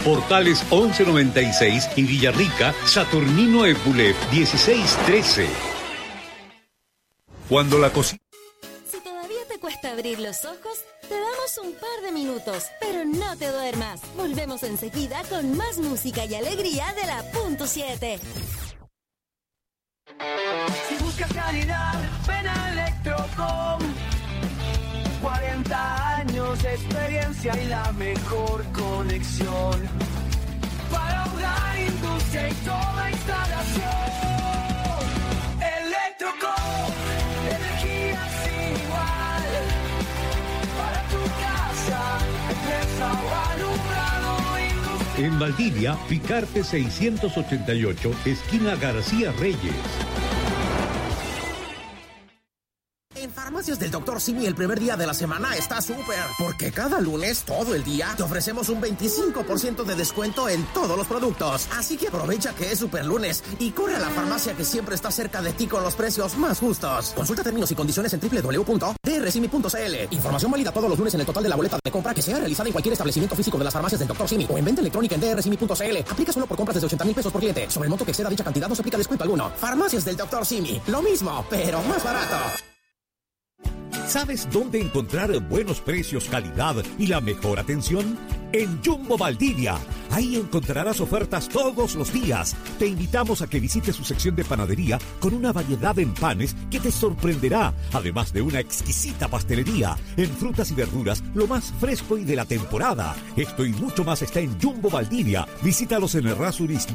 Portales 1196 y Villarrica, Saturnino Epulep 1613. Cuando la cocina... Si todavía te cuesta abrir los ojos, te damos un par de minutos, pero no te duermas. Volvemos enseguida con más música y alegría de la Punto 7. Si buscas calidad, ven a Electrocom. 40 años de experiencia y la mejor conexión para hogar, industria y toda instalación. Electrocom, energía sin igual para tu casa, empresa o alumbrado industrial. En Valdivia, Picarte 688, esquina García Reyes. En Farmacias del Dr. Simi el primer día de la semana está súper, porque cada lunes, todo el día, te ofrecemos un 25% de descuento en todos los productos. Así que aprovecha que es super lunes y corre a la farmacia que siempre está cerca de ti con los precios más justos. Consulta términos y condiciones en www.drsimi.cl. Información válida todos los lunes en el total de la boleta de compra que sea realizada en cualquier establecimiento físico de las Farmacias del Dr. Simi o en venta electrónica en drsimi.cl. Aplica solo por compras desde 80,000 pesos por cliente. Sobre el monto que exceda dicha cantidad no se aplica descuento alguno. Farmacias del Dr. Simi. Lo mismo, pero más barato. ¿Sabes dónde encontrar buenos precios, calidad y la mejor atención? En Jumbo Valdivia. Ahí encontrarás ofertas todos los días. Te invitamos a que visites su sección de panadería con una variedad en panes que te sorprenderá, además de una exquisita pastelería. En frutas y verduras, lo más fresco y de la temporada. Esto y mucho más está en Jumbo Valdivia. Visítalos en Errázuriz